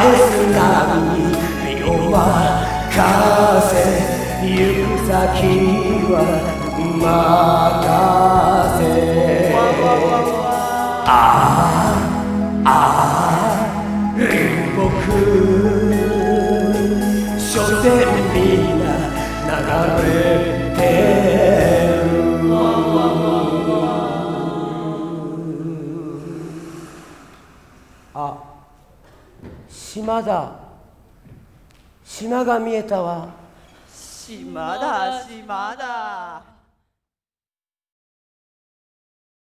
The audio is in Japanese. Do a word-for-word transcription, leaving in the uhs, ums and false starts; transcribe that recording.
す波に身を任せ行く先は任せああああ隣国所詮みんな流れてるあ、島だ。島が見えたわ。 島だ島だ。